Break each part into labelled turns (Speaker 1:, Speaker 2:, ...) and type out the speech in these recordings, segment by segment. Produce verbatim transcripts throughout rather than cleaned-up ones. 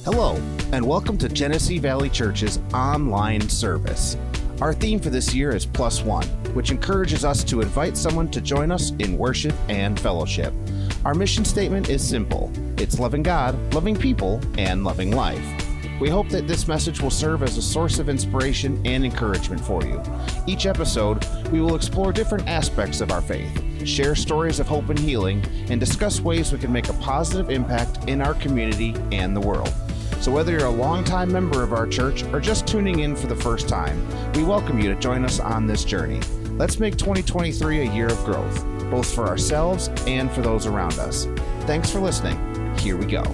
Speaker 1: Hello, and welcome to Genesee Valley Church's online service. Our theme for this year is Plus One, which encourages us to invite someone to join us in worship and fellowship. Our mission statement is simple. It's loving God, loving people, and loving life. We hope that this message will serve as a source of inspiration and encouragement for you. Each episode, we will explore different aspects of our faith, share stories of hope and healing, and discuss ways we can make a positive impact in our community and the world. So whether you're a longtime member of our church or just tuning in for the first time, we welcome you to join us on this journey. Let's make twenty twenty-three a year of growth, both for ourselves and for those around us. Thanks for listening. Here we go.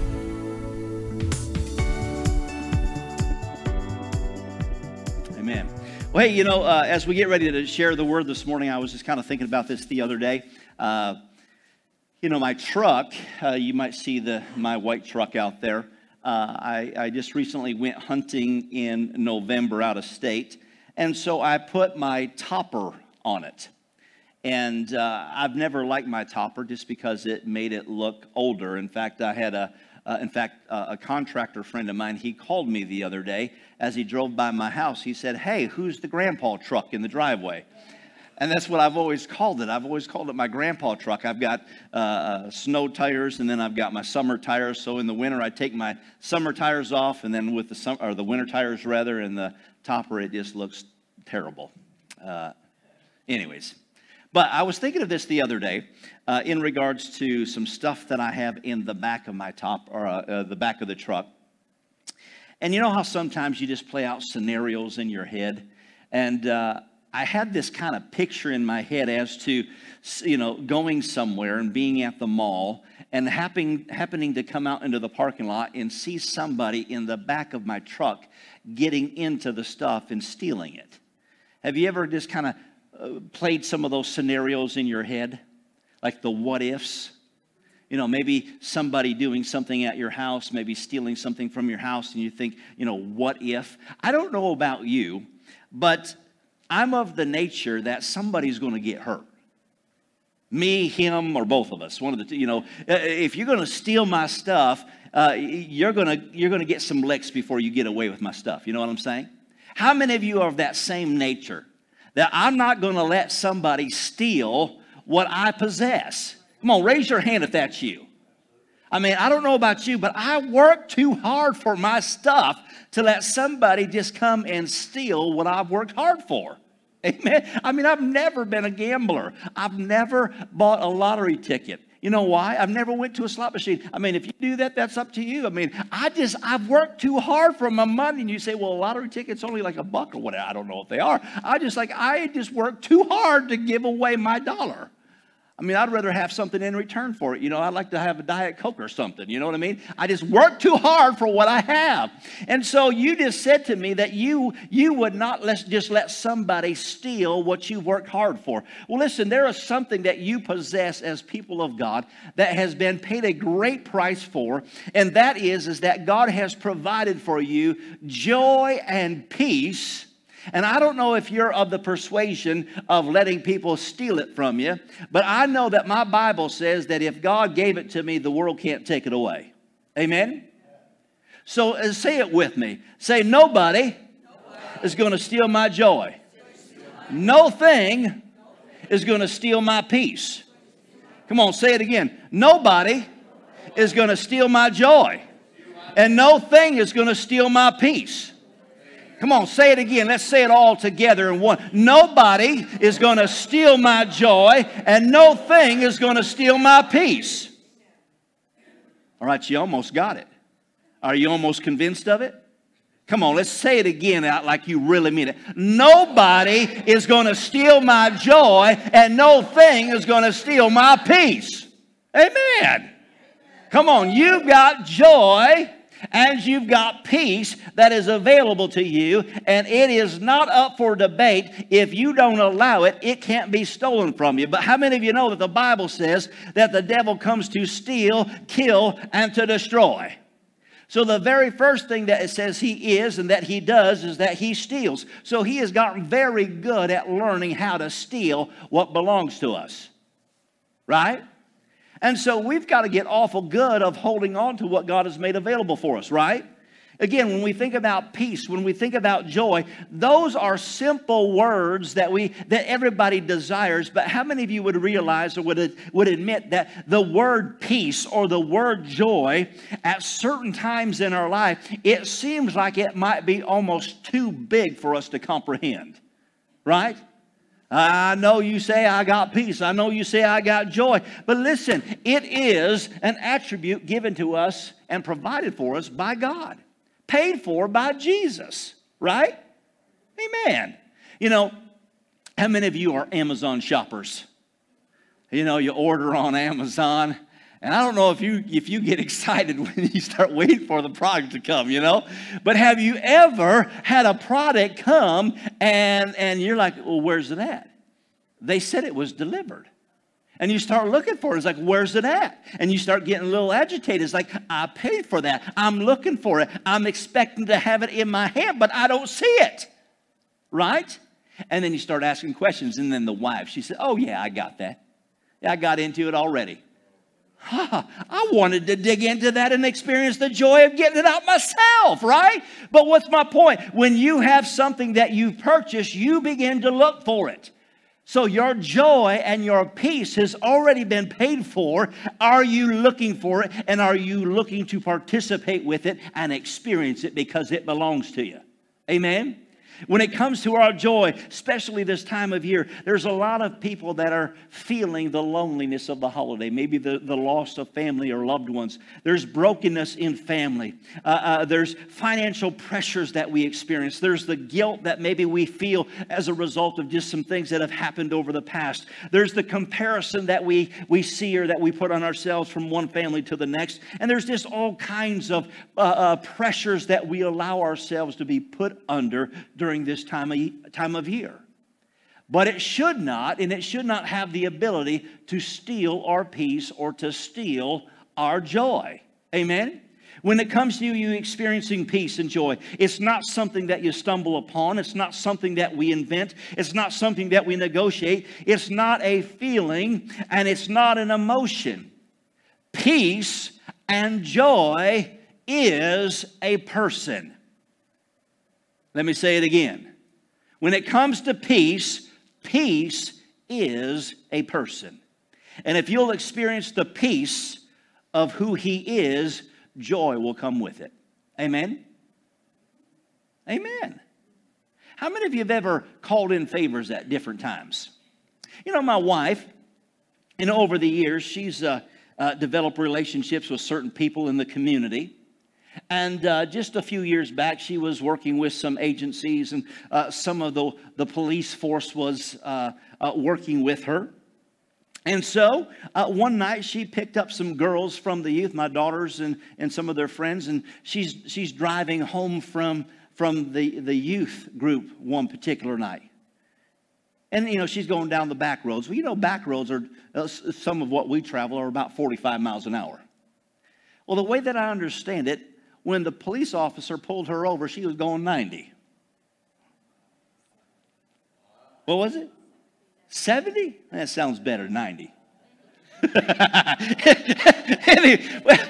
Speaker 2: Amen. Well, hey, you know, uh, as we get ready to share the word this morning, I was just kind of thinking about this the other day. Uh, you know, my truck, uh, you might see the my white truck out there. Uh, I, I just recently went hunting in November out of state, and so I put my topper on it. And uh, I've never liked my topper just because it made it look older. In fact, I had a, uh, in fact, uh, a contractor friend of mine, he called me the other day as he drove by my house. He said, "Hey, who's the grandpa truck in the driveway?" And that's what I've always called it. I've always called it my grandpa truck. I've got uh, uh, snow tires, and then I've got my summer tires. So in the winter, I take my summer tires off, and then with the summer, or the winter tires rather, and the topper, it just looks terrible. Uh, anyways, but I was thinking of this the other day uh, in regards to some stuff that I have in the back of my top, or uh, uh, the back of the truck. And you know how sometimes you just play out scenarios in your head, and uh, I had this kind of picture in my head as to, you know, going somewhere and being at the mall and happening, happening to come out into the parking lot and see somebody in the back of my truck getting into the stuff and stealing it. Have you ever just kind of uh, played some of those scenarios in your head? Like the what ifs? You know, maybe somebody doing something at your house, maybe stealing something from your house, and you think, you know, what if? I don't know about you, but I'm of the nature that somebody's going to get hurt. Me, him, or both of us. One of the two. You know, if you're going to steal my stuff, uh, you're going to you're going to get some licks before you get away with my stuff. You know what I'm saying? How many of you are of that same nature? That I'm not going to let somebody steal what I possess. Come on, raise your hand if that's you. I mean, I don't know about you, but I work too hard for my stuff to let somebody just come and steal what I've worked hard for. Amen. I mean, I've never been a gambler. I've never bought a lottery ticket. You know why? I've never went to a slot machine. I mean, if you do that, that's up to you. I mean, I just, I've worked too hard for my money. And you say, well, a lottery ticket's only like a buck or whatever. I don't know if they are. I just like, I just worked too hard to give away my dollar. I mean, I'd rather have something in return for it. You know, I'd like to have a Diet Coke or something. You know what I mean? I just work too hard for what I have. And so you just said to me that you you would not let, just let somebody steal what you worked hard for. Well, listen, there is something that you possess as people of God that has been paid a great price for. And that is, is that God has provided for you joy and peace. And I don't know if you're of the persuasion of letting people steal it from you, but I know that my Bible says that if God gave it to me, the world can't take it away. Amen? So uh, say it with me. Say, nobody, nobody. is going to steal my joy. No thing is going to steal my peace. Come on, say it again. Nobody is going to steal my joy. And no thing is going to steal my peace. Come on, say it again. Let's say it all together in one. Nobody is going to steal my joy, and no thing is going to steal my peace. All right, you almost got it. Are you almost convinced of it? Come on, let's say it again out like you really mean it. Nobody is going to steal my joy, and no thing is going to steal my peace. Amen. Come on, you've got joy and you've got peace that is available to you, and it is not up for debate. If you don't allow it, it can't be stolen from you. But how many of you know that the Bible says that the devil comes to steal, kill, and to destroy? So the very first thing that it says he is and that he does is that he steals. So he has gotten very good at learning how to steal what belongs to us. Right? And so we've got to get awful good of holding on to what God has made available for us, right? Again, when we think about peace, when we think about joy, those are simple words that we that everybody desires. But how many of you would realize or would, would admit that the word peace or the word joy, at certain times in our life, it seems like it might be almost too big for us to comprehend, right? I know you say I got peace. I know you say I got joy. But listen, it is an attribute given to us and provided for us by God. Paid for by Jesus, right? Amen. You know, how many of you are Amazon shoppers? You know, you order on Amazon, and I don't know if you if you get excited when you start waiting for the product to come, you know? But have you ever had a product come and, and you're like, well, where's it at? They said it was delivered. And you start looking for it. It's like, where's it at? And you start getting a little agitated. It's like, I paid for that. I'm looking for it. I'm expecting to have it in my hand, but I don't see it. Right? And then you start asking questions. And then the wife, she said, oh, yeah, I got that. Yeah, I got into it already. Huh, I wanted to dig into that and experience the joy of getting it out myself, right? But what's my point? When you have something that you've purchased, you begin to look for it. So your joy and your peace has already been paid for. Are you looking for it? And are you looking to participate with it and experience it because it belongs to you? Amen? When it comes to our joy, especially this time of year, there's a lot of people that are feeling the loneliness of the holiday, maybe the, the loss of family or loved ones. There's brokenness in family. Uh, uh, there's financial pressures that we experience. There's the guilt that maybe we feel as a result of just some things that have happened over the past. There's the comparison that we, we see or that we put on ourselves from one family to the next. And there's just all kinds of uh, uh, pressures that we allow ourselves to be put under during this time of, time of year. But it should not, and it should not have the ability to steal our peace or to steal our joy. Amen? When it comes to you, you experiencing peace and joy, it's not something that you stumble upon. It's not something that we invent. It's not something that we negotiate. It's not a feeling, and it's not an emotion. Peace and joy is a person. Let me say it again. When it comes to peace, peace is a person. And if you'll experience the peace of who He is, joy will come with it. Amen? Amen. How many of you have ever called in favors at different times? You know, my wife, you know, over the years, she's uh, uh, developed relationships with certain people in the community. And uh, just a few years back, she was working with some agencies, and uh, some of the, the police force was uh, uh, working with her. And so uh, one night she picked up some girls from the youth, my daughters and, and some of their friends, and she's, she's driving home from, from the, the youth group one particular night. And, you know, she's going down the back roads. Well, you know, back roads are, uh, some of what we travel are about forty-five miles an hour. Well, the way that I understand it, when the police officer pulled her over, she was going ninety. What was it? seventy? That sounds better, ninety. Anyway, well,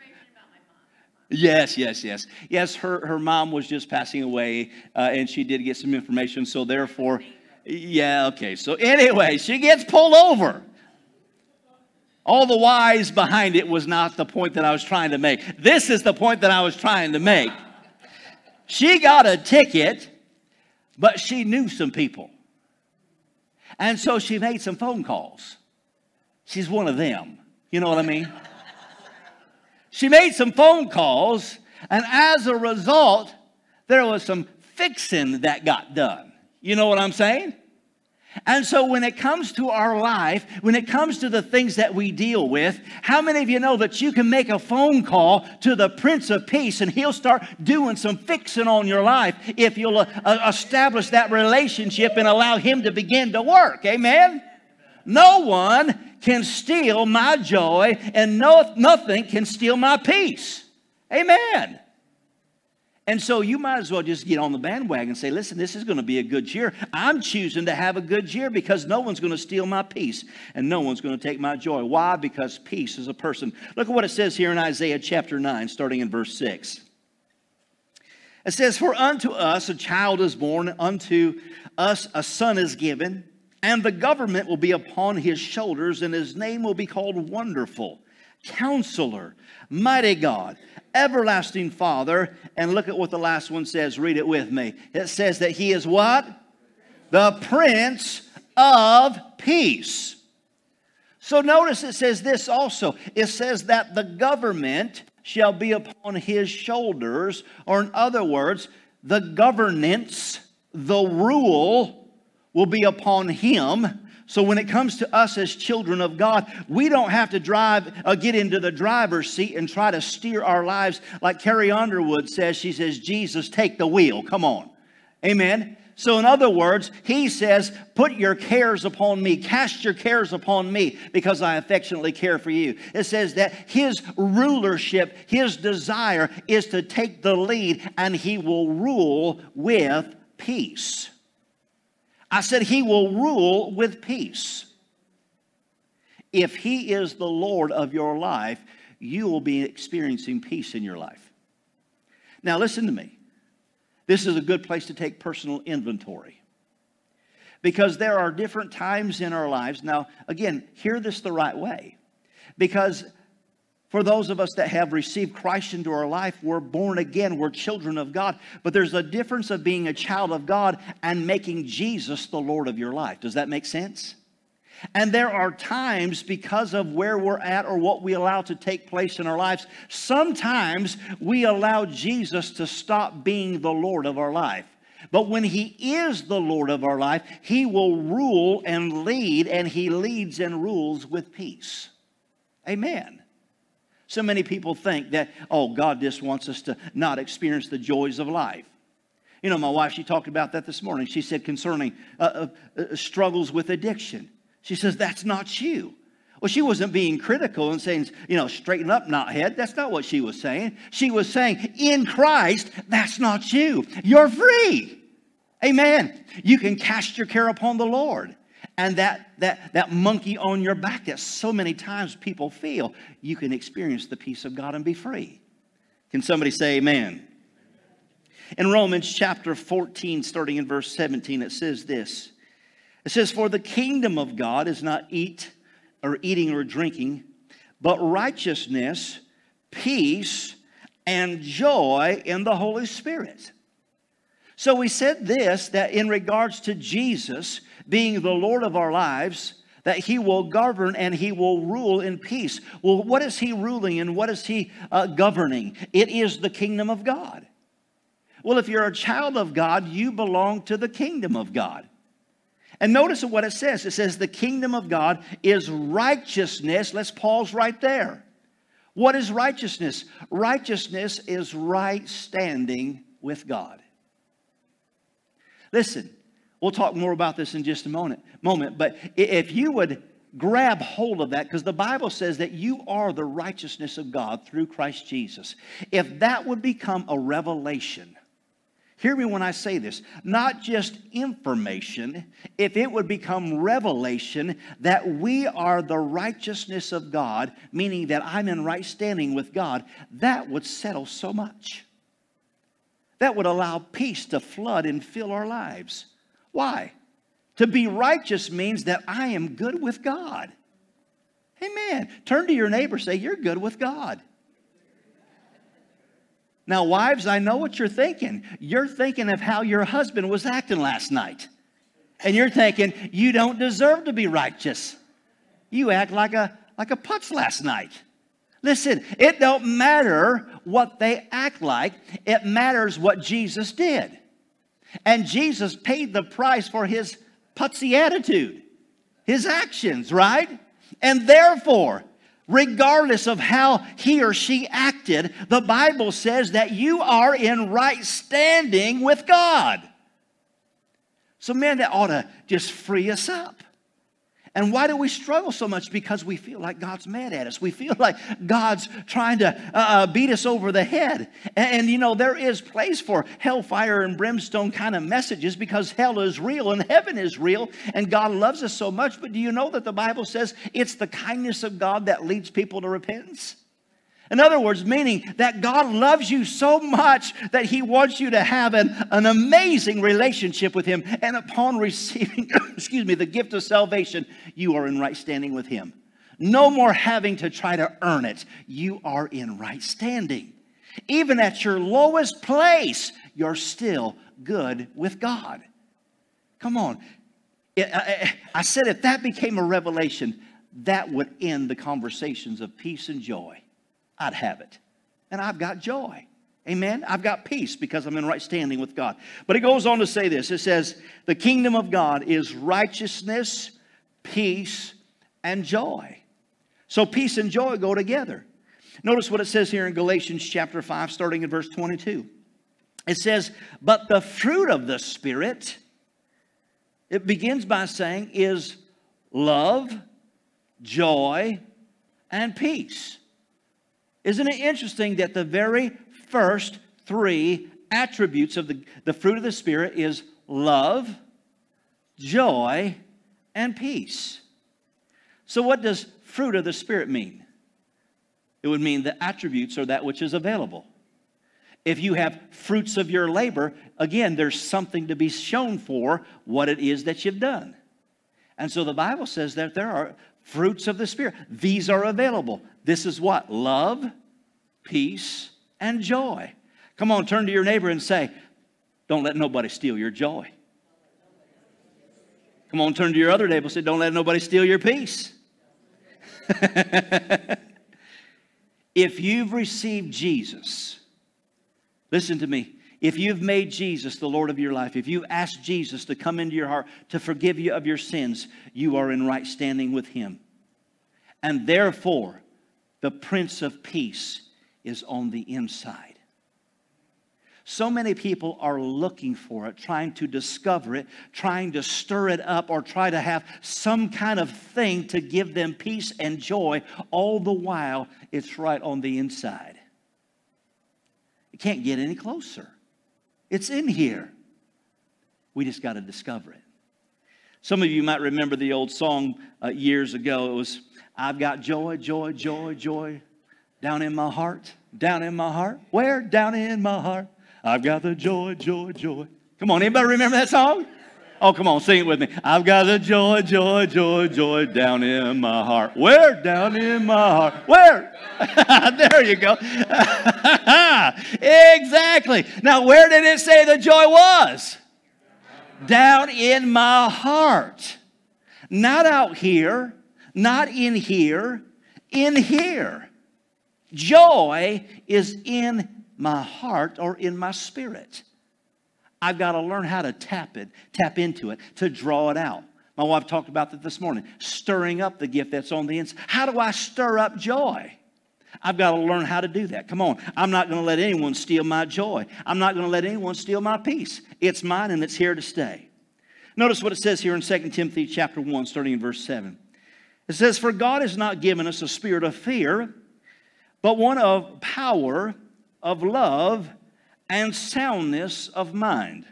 Speaker 2: yes, yes, yes. Yes, her, her mom was just passing away, uh, and she did get some information, so therefore, yeah, okay. So anyway, she gets pulled over. All the whys behind it was not the point that I was trying to make. This is the point that I was trying to make. She got a ticket, but she knew some people. And so she made some phone calls. She's one of them. You know what I mean? She made some phone calls, and as a result, there was some fixing that got done. You know what I'm saying? And so when it comes to our life, when it comes to the things that we deal with, how many of you know that you can make a phone call to the Prince of Peace and He'll start doing some fixing on your life if you'll uh, establish that relationship and allow Him to begin to work? Amen? No one can steal my joy, and no, nothing can steal my peace. Amen. And so you might as well just get on the bandwagon and say, listen, this is going to be a good year. I'm choosing to have a good year because no one's going to steal my peace and no one's going to take my joy. Why? Because peace is a person. Look at what it says here in Isaiah chapter nine, starting in verse six. It says, for unto us a child is born, unto us a son is given, and the government will be upon his shoulders, and his name will be called Wonderful, Counselor, Mighty God, Everlasting Father. And look at what the last one says. Read it with me. It says that he is what? The Prince of Peace. So notice it says this also. It says that the government shall be upon his shoulders, or in other words, the governance, the rule will be upon him. So when it comes to us as children of God, we don't have to drive, uh, get into the driver's seat and try to steer our lives like Carrie Underwood says. She says, Jesus, take the wheel. Come on. Amen. So in other words, he says, put your cares upon me. Cast your cares upon me because I affectionately care for you. It says that his rulership, his desire is to take the lead, and he will rule with peace. I said he will rule with peace. If he is the Lord of your life, you will be experiencing peace in your life. Now listen to me. This is a good place to take personal inventory, because there are different times in our lives. Now, again, hear this the right way, because for those of us that have received Christ into our life, we're born again, we're children of God. But there's a difference of being a child of God and making Jesus the Lord of your life. Does that make sense? And there are times, because of where we're at or what we allow to take place in our lives, sometimes we allow Jesus to stop being the Lord of our life. But when he is the Lord of our life, he will rule and lead, and he leads and rules with peace. Amen. So many people think that, oh, God just wants us to not experience the joys of life. You know, my wife, she talked about that this morning. She said concerning uh, uh, struggles with addiction. She says, that's not you. Well, she wasn't being critical and saying, you know, straighten up, knothead. That's not what she was saying. She was saying, in Christ, that's not you. You're free. Amen. You can cast your care upon the Lord. And that, that, that monkey on your back that so many times people feel, you can experience the peace of God and be free. Can somebody say amen? In Romans chapter fourteen, starting in verse seventeen, it says this. It says, for the kingdom of God is not eat or eating or drinking, but righteousness, peace, and joy in the Holy Spirit. So we said this, that in regards to Jesus being the Lord of our lives, that he will govern and he will rule in peace. Well, what is he ruling and what is he uh, governing? It is the kingdom of God. Well, if you're a child of God, you belong to the kingdom of God. And notice what it says. It says the kingdom of God is righteousness. Let's pause right there. What is righteousness? Righteousness is right standing with God. Listen, we'll talk more about this in just a moment, moment but if you would grab hold of that, because the Bible says that you are the righteousness of God through Christ Jesus. If that would become a revelation, hear me when I say this, not just information, if it would become revelation that we are the righteousness of God, meaning that I'm in right standing with God, that would settle so much. That would allow peace to flood and fill our lives. Why? To be righteous means that I am good with God. Amen. Turn to your neighbor and say, you're good with God. Now, wives, I know what you're thinking. You're thinking of how your husband was acting last night. And you're thinking, you don't deserve to be righteous. You act like a, like a putz last night. Listen, it don't matter what they act like. It matters what Jesus did. And Jesus paid the price for his putsy attitude, his actions, right? And therefore, regardless of how he or she acted, the Bible says that you are in right standing with God. So man, that ought to just free us up. And why do we struggle so much? Because we feel like God's mad at us. We feel like God's trying to uh, beat us over the head. And, and, you know, there is place for hellfire and brimstone kind of messages because hell is real and heaven is real. And God loves us so much. But do you know that the Bible says it's the kindness of God that leads people to repentance? In other words, meaning that God loves you so much that He wants you to have an, an amazing relationship with Him. And upon receiving, excuse me, the gift of salvation, you are in right standing with Him. No more having to try to earn it. You are in right standing. Even at your lowest place, you're still good with God. Come on. I, I said if that became a revelation, that would end the conversations of peace and joy. I'd have it. And I've got joy. Amen? I've got peace because I'm in right standing with God. But it goes on to say this. It says, the kingdom of God is righteousness, peace, and joy. So peace and joy go together. Notice what it says here in Galatians chapter five, starting in verse twenty-two. It says, but the fruit of the Spirit, it begins by saying, is love, joy, and peace. Isn't it interesting that the very first three attributes of the, the fruit of the Spirit is love, joy, and peace? So what does fruit of the Spirit mean? It would mean the attributes are that which is available. If you have fruits of your labor, again, there's something to be shown for what it is that you've done. And so the Bible says that there are fruits of the Spirit. These are available. This is what? Love, peace, and joy. Come on, turn to your neighbor and say, don't let nobody steal your joy. Come on, turn to your other neighbor and say, don't let nobody steal your peace. If you've received Jesus, listen to me. If you've made Jesus the Lord of your life, if you've asked Jesus to come into your heart to forgive you of your sins, you are in right standing with Him. And therefore, the Prince of Peace is on the inside. So many people are looking for it, trying to discover it, trying to stir it up, or try to have some kind of thing to give them peace and joy, all the while it's right on the inside. It can't get any closer. It's in here. We just got to discover it. Some of you might remember the old song uh, years ago. It was, I've got joy, joy, joy, joy, down in my heart, down in my heart. Where? Down in my heart. I've got the joy, joy, joy. Come on, anybody remember that song? Oh, come on, sing it with me. I've got the joy, joy, joy, joy down in my heart. Where? Down in my heart. Where? There you go. Exactly. Now, where did it say the joy was? Down in my heart. Not out here, not in here, in here. Joy is in my heart or in my spirit. I've got to learn how to tap it, tap into it, to draw it out. My wife talked about that this morning, stirring up the gift that's on the inside. How do I stir up joy? I've got to learn how to do that. Come on. I'm not going to let anyone steal my joy. I'm not going to let anyone steal my peace. It's mine and it's here to stay. Notice what it says here in Second Timothy chapter one, starting in verse seven. It says, for God has not given us a spirit of fear, but one of power, of love, and soundness of mind.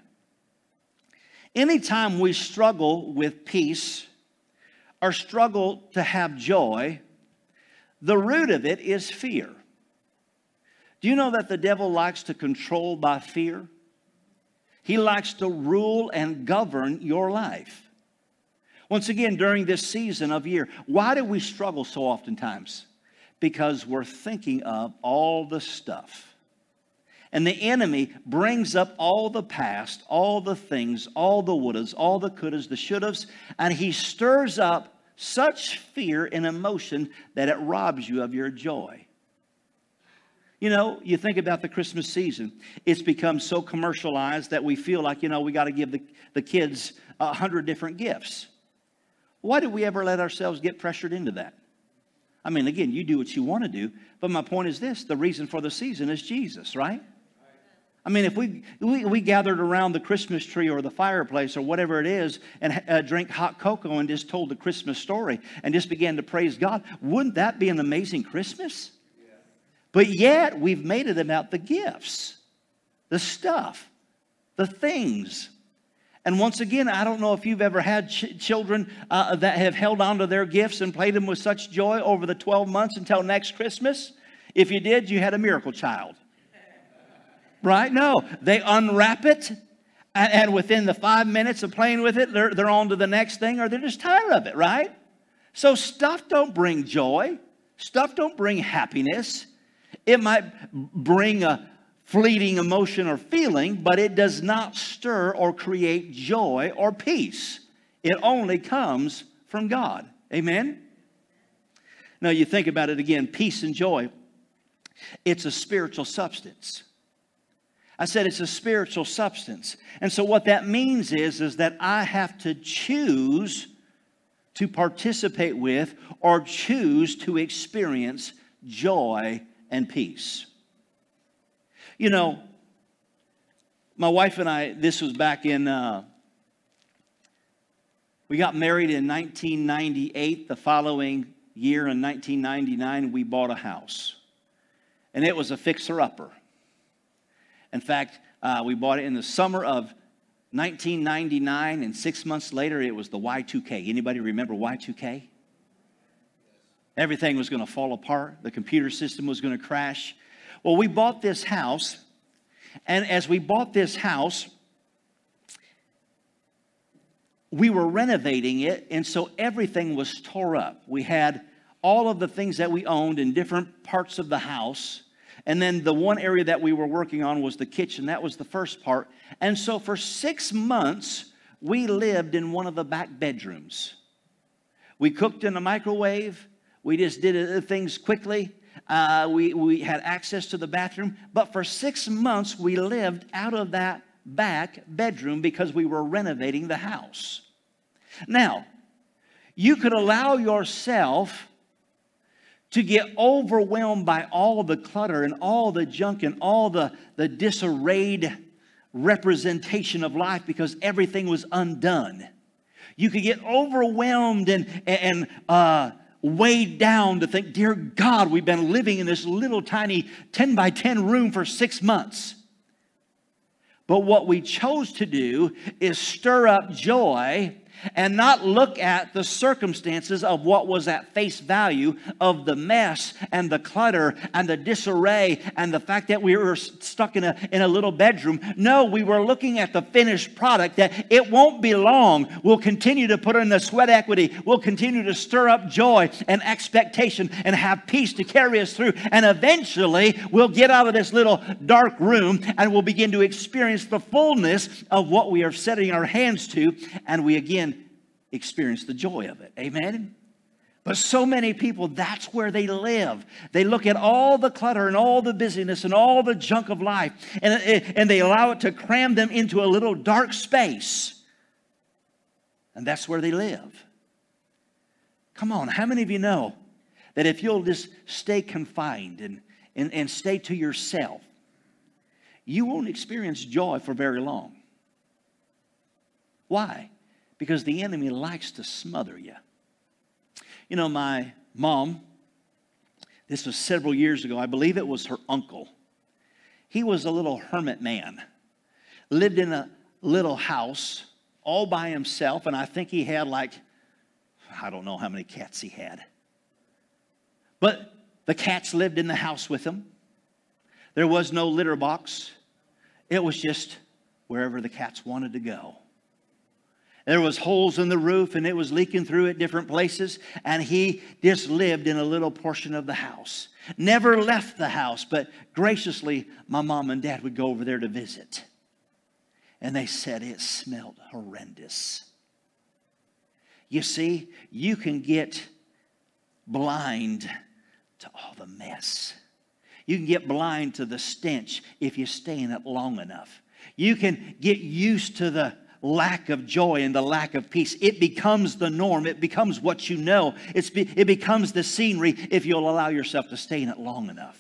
Speaker 2: Anytime we struggle with peace or struggle to have joy, the root of it is fear. Do you know that the devil likes to control by fear? He likes to rule and govern your life. Once again, during this season of year, why do we struggle so oftentimes? Because we're thinking of all the stuff. And the enemy brings up all the past, all the things, all the wouldas, all the couldas, the shouldas, and he stirs up such fear and emotion that it robs you of your joy. You know, you think about the Christmas season. It's become so commercialized that we feel like, you know, we got to give the, the kids a hundred different gifts. Why did we ever let ourselves get pressured into that? I mean, again, you do what you want to do, but my point is this, the reason for the season is Jesus, right? I mean, if we, we we gathered around the Christmas tree or the fireplace or whatever it is and uh, drank hot cocoa and just told the Christmas story and just began to praise God, wouldn't that be an amazing Christmas? Yeah. But yet, we've made it about the gifts, the stuff, the things. And once again, I don't know if you've ever had ch- children uh, that have held on to their gifts and played them with such joy over the twelve months until next Christmas. If you did, you had a miracle child. Right? No, they unwrap it, and, and within the five minutes of playing with it, they're, they're on to the next thing, or they're just tired of it, right? So stuff don't bring joy. Stuff don't bring happiness. It might bring a fleeting emotion or feeling, but it does not stir or create joy or peace. It only comes from God. Amen? Now you think about it again, peace and joy. It's a spiritual substance. I said it's a spiritual substance. And so what that means is, is that I have to choose to participate with or choose to experience joy and peace. You know, my wife and I, this was back in, uh, we got married in nineteen ninety-eight. The following year, in nineteen ninety-nine, we bought a house. And it was a fixer-upper. In fact, uh, we bought it in the summer of nineteen ninety-nine, and six months later, it was the Y two K. Anybody remember Y two K? Everything was going to fall apart. The computer system was going to crash. Well, we bought this house, and as we bought this house, we were renovating it, and so everything was tore up. We had all of the things that we owned in different parts of the house, and then the one area that we were working on was the kitchen. That was the first part. And so for six months, we lived in one of the back bedrooms. We cooked in a microwave. We just did things quickly. Uh, we, we had access to the bathroom. But for six months, we lived out of that back bedroom because we were renovating the house. Now, you could allow yourself to get overwhelmed by all the clutter and all the junk and all the, the disarrayed representation of life because everything was undone. You could get overwhelmed and, and uh, weighed down to think, dear God, we've been living in this little tiny ten by ten room for six months. But what we chose to do is stir up joy and not look at the circumstances of what was at face value of the mess and the clutter and the disarray and the fact that we were stuck in a, in a little bedroom. No, we were looking at the finished product, that it won't be long. We'll continue to put in the sweat equity. We'll continue to stir up joy and expectation and have peace to carry us through. And eventually, we'll get out of this little dark room and we'll begin to experience the fullness of what we are setting our hands to. And we again experience the joy of it. Amen? But so many people, that's where they live. They look at all the clutter and all the busyness and all the junk of life, and, and they allow it to cram them into a little dark space. And that's where they live. Come on, how many of you know that if you'll just stay confined and, and, and stay to yourself, you won't experience joy for very long? Why? Because the enemy likes to smother you. You know, my mom, this was several years ago, I believe it was her uncle. He was a little hermit man. Lived in a little house all by himself, and I think he had like, I don't know how many cats he had. But the cats lived in the house with him. There was no litter box. It was just wherever the cats wanted to go. There was holes in the roof and it was leaking through at different places. And he just lived in a little portion of the house. Never left the house, but graciously my mom and dad would go over there to visit. And they said it smelled horrendous. You see, you can get blind to all the mess. You can get blind to the stench if you stay in it long enough. You can get used to the lack of joy and the lack of peace. It becomes the norm. It becomes what you know. It's be, it becomes the scenery if you'll allow yourself to stay in it long enough.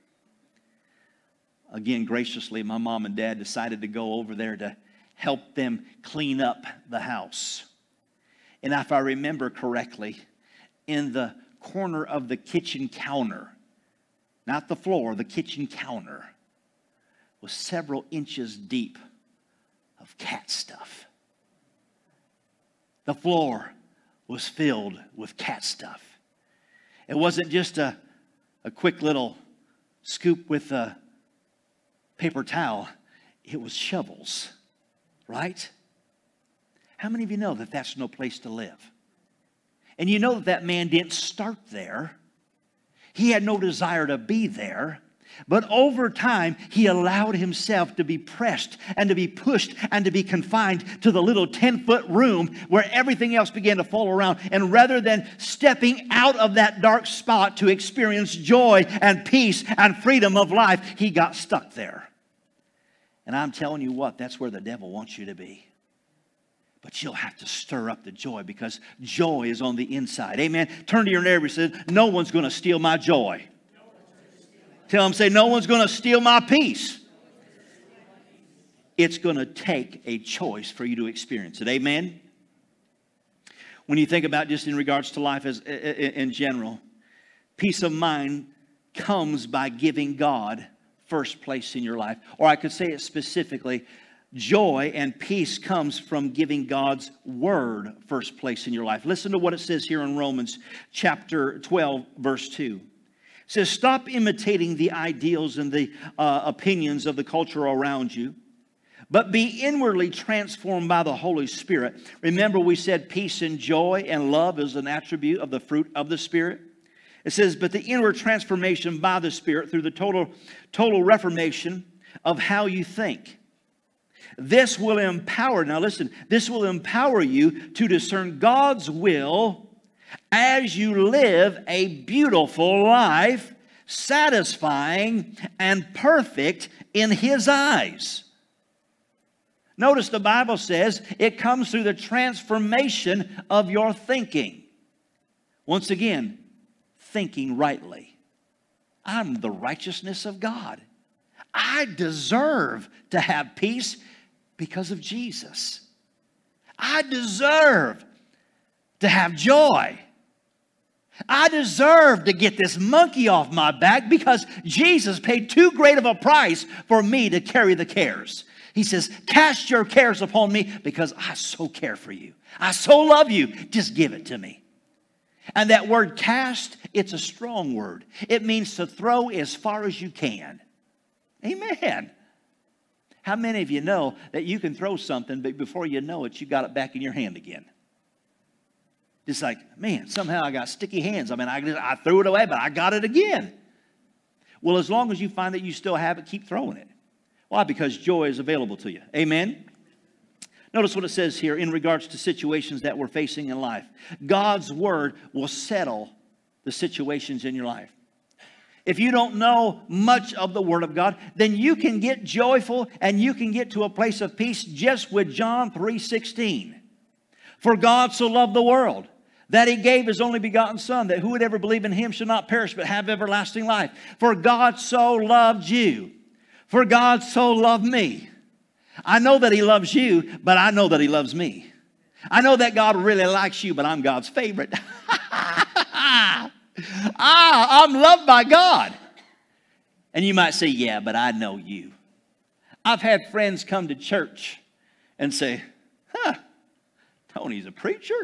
Speaker 2: Again, graciously, my mom and dad decided to go over there to help them clean up the house. And if I remember correctly, in the corner of the kitchen counter, not the floor, the kitchen counter, was several inches deep of cat stuff. The floor was filled with cat stuff. It wasn't just a, a quick little scoop with a paper towel. It was shovels, right? How many of you know that that's no place to live? And you know that that man didn't start there. He had no desire to be there. But over time, he allowed himself to be pressed and to be pushed and to be confined to the little ten-foot room where everything else began to fall around. And rather than stepping out of that dark spot to experience joy and peace and freedom of life, he got stuck there. And I'm telling you what, that's where the devil wants you to be. But you'll have to stir up the joy, because joy is on the inside. Amen. Turn to your neighbor and say, no one's going to steal my joy. Tell them, say, no one's going to steal my peace. It's going to take a choice for you to experience it. Amen. When you think about just in regards to life as in general, peace of mind comes by giving God first place in your life. Or I could say it specifically, joy and peace comes from giving God's word first place in your life. Listen to what it says here in Romans chapter twelve, verse two. It says, stop imitating the ideals and the uh, opinions of the culture around you, but be inwardly transformed by the Holy Spirit. Remember, we said peace and joy and love is an attribute of the fruit of the Spirit. It says, but the inward transformation by the Spirit through the total, total reformation of how you think. This will empower, now listen, this will empower you to discern God's will as you live a beautiful life, satisfying and perfect in His eyes. Notice the Bible says it comes through the transformation of your thinking. Once again, thinking rightly. I'm the righteousness of God. I deserve to have peace because of Jesus. I deserve to have joy. I deserve to get this monkey off my back because Jesus paid too great of a price for me to carry the cares. He says, cast your cares upon me because I so care for you. I so love you. Just give it to me. And that word cast, it's a strong word. It means to throw as far as you can. Amen. How many of you know that you can throw something, but before you know it, you got it back in your hand again? Just like, man, somehow I got sticky hands. I mean, I, just, I threw it away, but I got it again. Well, as long as you find that you still have it, keep throwing it. Why? Because joy is available to you. Amen? Notice what it says here in regards to situations that we're facing in life. God's word will settle the situations in your life. If you don't know much of the Word of God, then you can get joyful and you can get to a place of peace just with John three sixteen. For God so loved the world that He gave His only begotten Son, that who would ever believe in Him should not perish but have everlasting life. For God so loved you. For God so loved me. I know that He loves you, but I know that He loves me. I know that God really likes you, but I'm God's favorite. Ah, I'm loved by God. And you might say, yeah, but I know you. I've had friends come to church and say, huh, Tony's a preacher?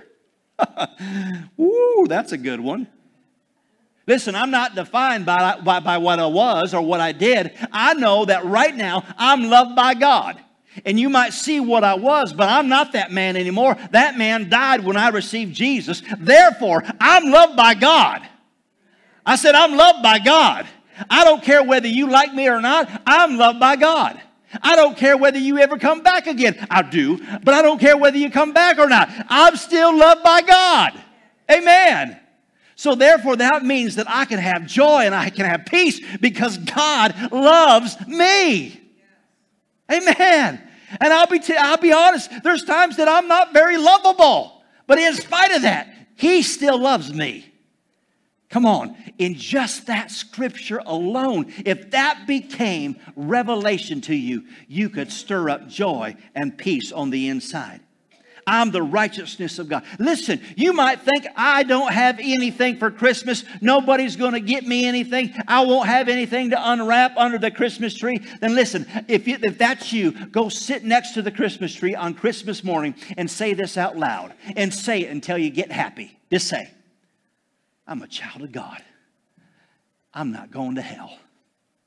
Speaker 2: Woo, that's a good one. Listen, I'm not defined by, by, by what I was or what I did. I know that right now I'm loved by God. And you might see what I was, but I'm not that man anymore. That man died when I received Jesus. Therefore, I'm loved by God. I said, I'm loved by God. I don't care whether you like me or not. I'm loved by God. I don't care whether you ever come back again. I do, but I don't care whether you come back or not. I'm still loved by God. Amen. So therefore, that means that I can have joy and I can have peace because God loves me. Amen. And I'll be, t- I'll be honest, there's times that I'm not very lovable. But in spite of that, He still loves me. Come on, in just that scripture alone, if that became revelation to you, you could stir up joy and peace on the inside. I'm the righteousness of God. Listen, you might think I don't have anything for Christmas. Nobody's going to get me anything. I won't have anything to unwrap under the Christmas tree. Then listen, if, you, if that's you, go sit next to the Christmas tree on Christmas morning and say this out loud. And say it until you get happy. Just say, I'm a child of God. I'm not going to hell.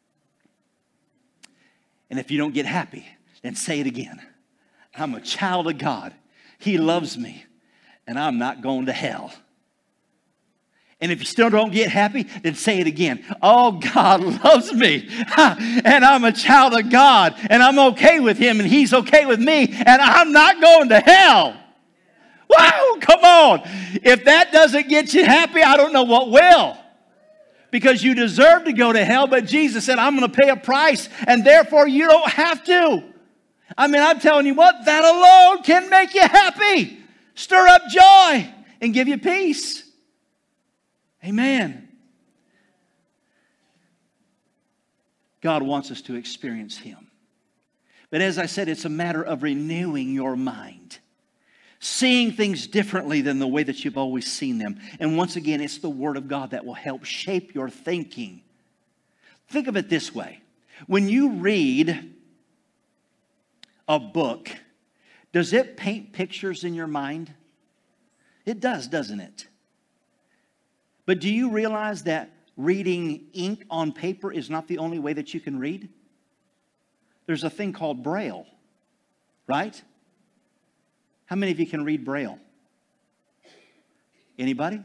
Speaker 2: And if you don't get happy, then say it again. I'm a child of God. He loves me, and I'm not going to hell. And if you still don't get happy, then say it again. Oh, God loves me, and I'm a child of God, and I'm okay with Him, and He's okay with me, and I'm not going to hell. Wow, come on. If that doesn't get you happy, I don't know what will. Because you deserve to go to hell, but Jesus said, I'm going to pay a price, and therefore you don't have to. I mean, I'm telling you what, that alone can make you happy, stir up joy, and give you peace. Amen. God wants us to experience Him. But as I said, it's a matter of renewing your mind. Seeing things differently than the way that you've always seen them. And once again, it's the Word of God that will help shape your thinking. Think of it this way. When you read a book, does it paint pictures in your mind? It does, doesn't it? But do you realize that reading ink on paper is not the only way that you can read? There's a thing called Braille, right? How many of you can read Braille? Anybody?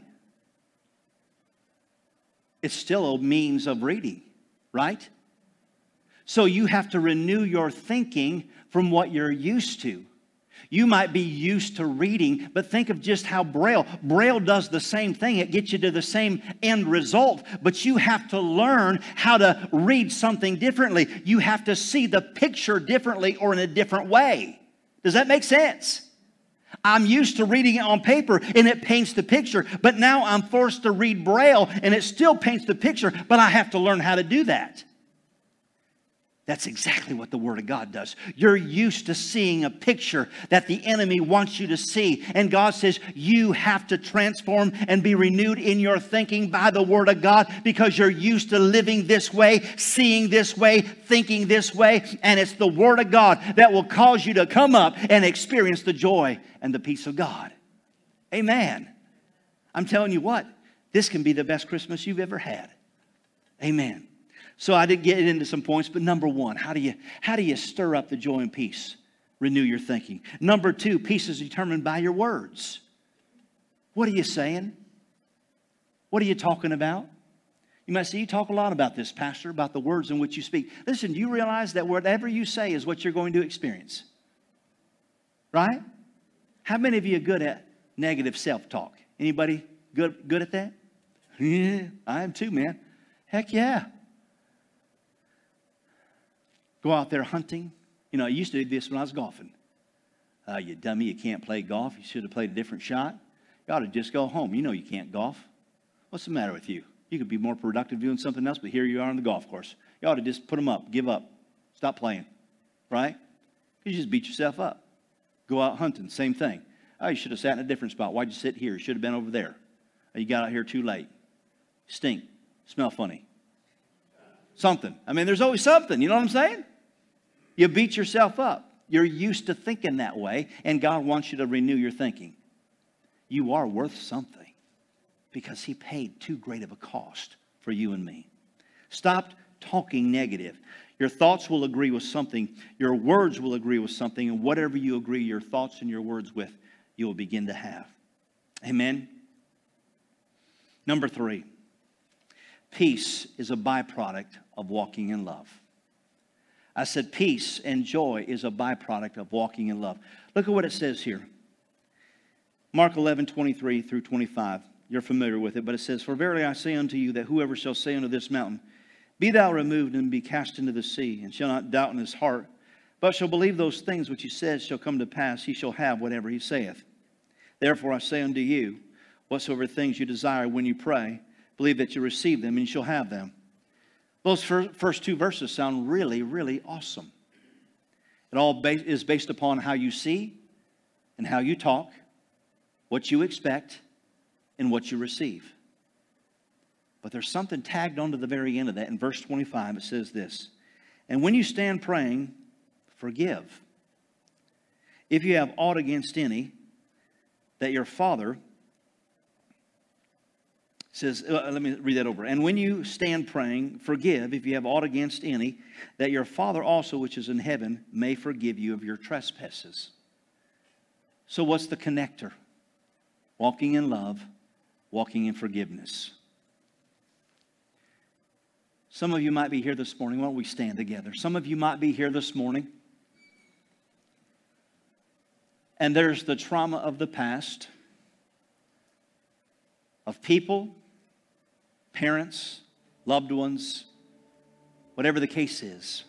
Speaker 2: It's still a means of reading, right? So you have to renew your thinking from what you're used to. You might be used to reading, but think of just how Braille, Braille does the same thing. It gets you to the same end result, but you have to learn how to read something differently. You have to see the picture differently or in a different way. Does that make sense? I'm used to reading it on paper and it paints the picture, but now I'm forced to read Braille and it still paints the picture, but I have to learn how to do that. That's exactly what the Word of God does. You're used to seeing a picture that the enemy wants you to see. And God says you have to transform and be renewed in your thinking by the Word of God because you're used to living this way, seeing this way, thinking this way. And it's the Word of God that will cause you to come up and experience the joy and the peace of God. Amen. I'm telling you what, this can be the best Christmas you've ever had. Amen. So I did get into some points, but number one, how do you, how do you stir up the joy and peace? Renew your thinking. Number two, peace is determined by your words. What are you saying? What are you talking about? You might say, you talk a lot about this, Pastor, about the words in which you speak. Listen, do you realize that whatever you say is what you're going to experience? Right? How many of you are good at negative self-talk? Anybody good, good at that? Yeah, I am too, man. Heck yeah. Go out there hunting. You know, I used to do this when I was golfing. Uh, you dummy, you can't play golf. You should have played a different shot. You ought to just go home. You know you can't golf. What's the matter with you? You could be more productive doing something else, but here you are on the golf course. You ought to just put them up, give up, stop playing, right? You just beat yourself up. Go out hunting, same thing. Oh, you should have sat in a different spot. Why'd you sit here? You should have been over there. Oh, you got out here too late. Stink. Smell funny. Something. I mean, there's always something. You know what I'm saying? You beat yourself up. You're used to thinking that way, and God wants you to renew your thinking. You are worth something because He paid too great of a cost for you and me. Stop talking negative. Your thoughts will agree with something. Your words will agree with something, and whatever you agree your thoughts and your words with, you will begin to have. Amen? Number three. Peace is a byproduct of walking in love. I said peace and joy is a byproduct of walking in love. Look at what it says here. Mark eleven, twenty-three through twenty-five. You're familiar with it, but it says, For verily I say unto you that whoever shall say unto this mountain, Be thou removed and be cast into the sea, and shall not doubt in his heart, but shall believe those things which he says shall come to pass, he shall have whatever he saith. Therefore I say unto you, whatsoever things you desire when you pray, believe that you receive them, and you shall have them. Those first two verses sound really, really awesome. It all is based upon how you see and how you talk, what you expect, and what you receive. But there's something tagged onto the very end of that. In verse twenty-five, it says this, And when you stand praying, forgive. If you have aught against any, that your Father says, uh, let me read that over. And when you stand praying, forgive if you have aught against any, that your Father also, which is in heaven, may forgive you of your trespasses. So what's the connector? Walking in love, walking in forgiveness. Some of you might be here this morning. Why don't we stand together? Some of you might be here this morning, and there's the trauma of the past, of people, parents, loved ones, whatever the case is.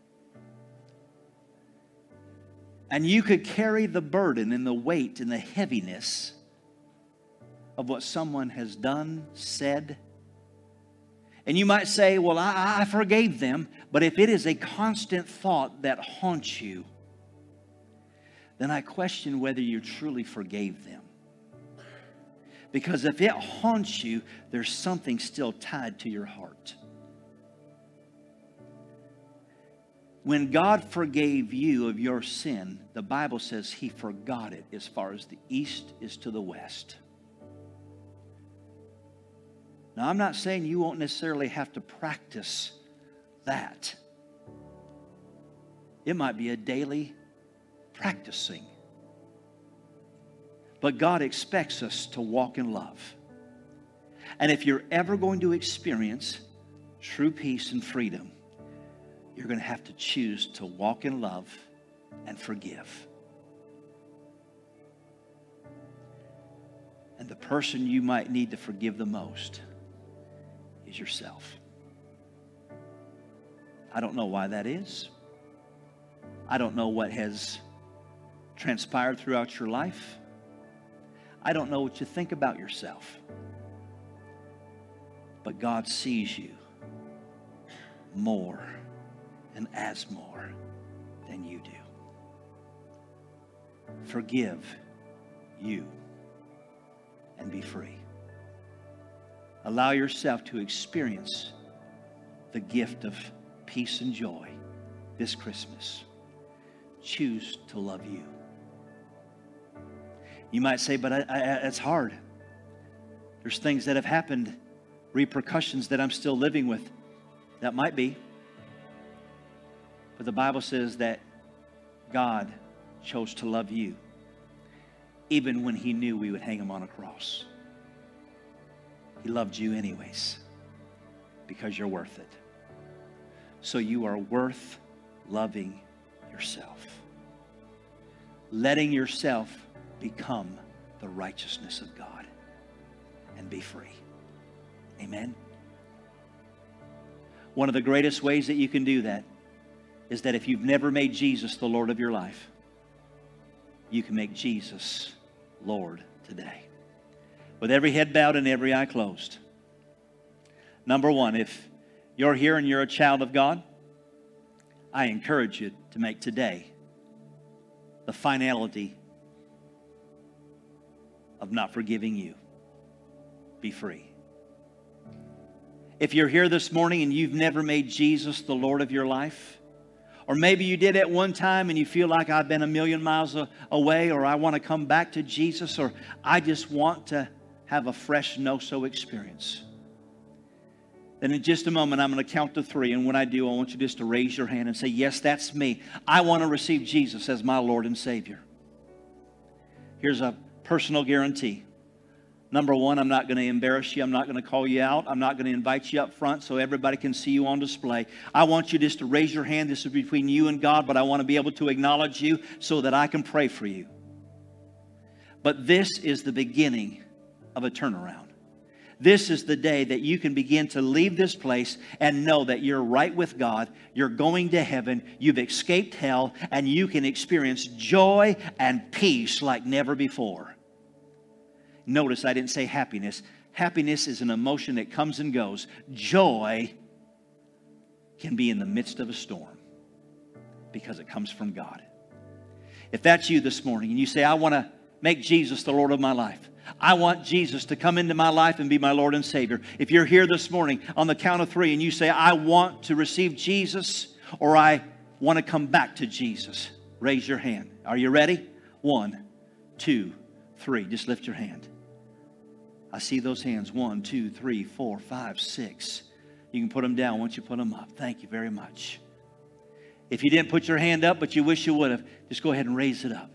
Speaker 2: And you could carry the burden and the weight and the heaviness of what someone has done, said. And you might say, well, I, I forgave them. But if it is a constant thought that haunts you, then I question whether you truly forgave them. Because if it haunts you, there's something still tied to your heart. When God forgave you of your sin, the Bible says He forgot it as far as the east is to the west. Now, I'm not saying you won't necessarily have to practice that. It might be a daily practicing. But God expects us to walk in love. And if you're ever going to experience true peace and freedom, you're going to have to choose to walk in love and forgive. And the person you might need to forgive the most is yourself. I don't know why that is. I don't know what has transpired throughout your life. I don't know what you think about yourself. But God sees you more and as more than you do. Forgive you and be free. Allow yourself to experience the gift of peace and joy this Christmas. Choose to love you. You might say, but I, I, it's hard. There's things that have happened, repercussions that I'm still living with. That might be. But the Bible says that God chose to love you even when He knew we would hang Him on a cross. He loved you anyways because you're worth it. So you are worth loving yourself. Letting yourself become the righteousness of God and be free. Amen. One of the greatest ways that you can do that is that if you've never made Jesus the Lord of your life, you can make Jesus Lord today. With every head bowed and every eye closed. Number one, if you're here and you're a child of God, I encourage you to make today the finality of not forgiving you. Be free. If you're here this morning and you've never made Jesus the Lord of your life, or maybe you did at one time and you feel like I've been a million miles away, or I want to come back to Jesus, or I just want to have a fresh no-so experience, then in just a moment I'm going to count to three, and when I do, I want you just to raise your hand and say, yes, that's me. I want to receive Jesus as my Lord and Savior. Here's a personal guarantee. Number one, I'm not going to embarrass you. I'm not going to call you out. I'm not going to invite you up front so everybody can see you on display. I want you just to raise your hand. This is between you and God, but I want to be able to acknowledge you so that I can pray for you. But this is the beginning of a turnaround. This is the day that you can begin to leave this place and know that you're right with God, you're going to heaven, you've escaped hell, and you can experience joy and peace like never before. Notice I didn't say happiness. Happiness is an emotion that comes and goes. Joy can be in the midst of a storm because it comes from God. If that's you this morning and you say, I want to make Jesus the Lord of my life. I want Jesus to come into my life and be my Lord and Savior. If you're here this morning on the count of three and you say, I want to receive Jesus, or I want to come back to Jesus, raise your hand. Are you ready? One, two, three. Just lift your hand. I see those hands. One, two, three, four, five, six. You can put them down once you put them up. Thank you very much. If you didn't put your hand up, but you wish you would have, just go ahead and raise it up.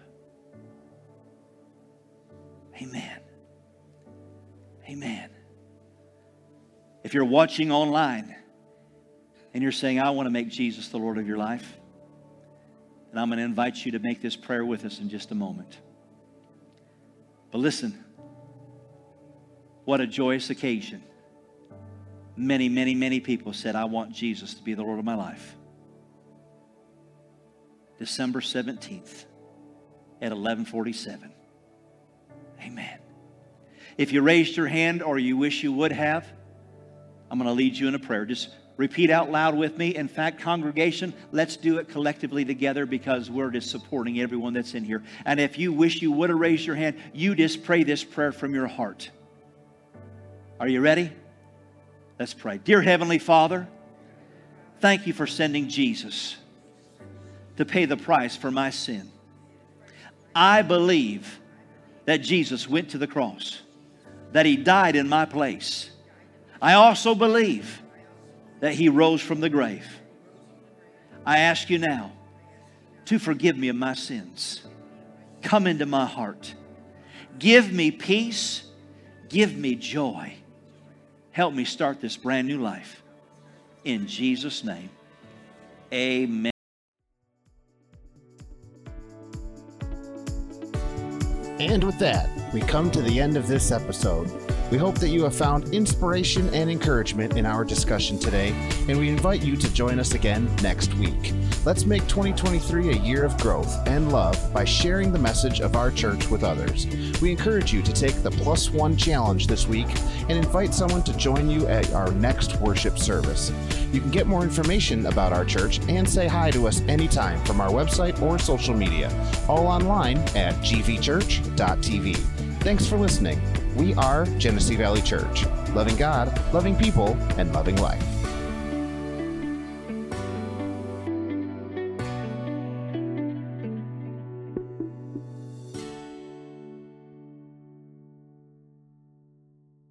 Speaker 2: Amen. Amen. If you're watching online and you're saying, I want to make Jesus the Lord of your life, and I'm going to invite you to make this prayer with us in just a moment. But listen, what a joyous occasion. Many, many, many people said, I want Jesus to be the Lord of my life. December seventeenth at eleven forty-seven. Amen. If you raised your hand or you wish you would have, I'm going to lead you in a prayer. Just repeat out loud with me. In fact, congregation, let's do it collectively together because we're just supporting everyone that's in here. And if you wish you would have raised your hand, you just pray this prayer from your heart. Are you ready? Let's pray. Dear Heavenly Father, thank you for sending Jesus to pay the price for my sin. I believe that Jesus went to the cross, that He died in my place. I also believe that He rose from the grave. I ask you now to forgive me of my sins. Come into my heart. Give me peace. Give me joy. Help me start this brand new life. In Jesus' name, amen.
Speaker 1: And with that, we come to the end of this episode. We hope that you have found inspiration and encouragement in our discussion today, and we invite you to join us again next week. Let's make twenty twenty-three a year of growth and love by sharing the message of our church with others. We encourage you to take the Plus One Challenge this week and invite someone to join you at our next worship service. You can get more information about our church and say hi to us anytime from our website or social media, all online at g v church dot t v. Thanks for listening. We are Genesee Valley Church, loving God, loving people, and loving life.